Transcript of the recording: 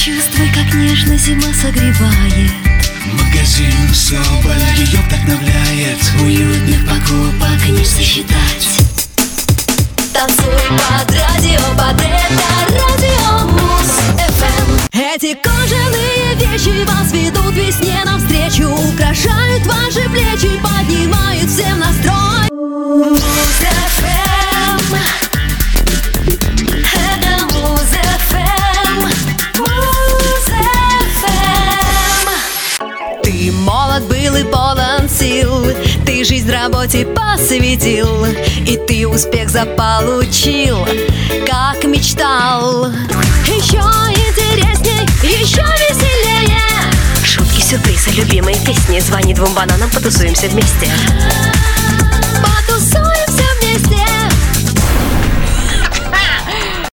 Почувствуй, как нежно зима согревает. Магазин Соболь ее вдохновляет. Уютных покупок не сосчитать. Танцуй под радио, под это радио Муз-ФМ. Эти кожаные вещи вас ведут весне навстречу, украшают ваши плечи, поднимают всем настрой. Муз-ФМ. Это Муз-ФМ. Муз-ФМ. Ты молод был и полон сил, ты жизнь в работе посвятил, и ты успех заполучил, как мечтал. Еще интересней, еще веселее. Шутки, сюрпризы, любимые песни. Звони двум бананам, потусуемся вместе. Потусуемся вместе.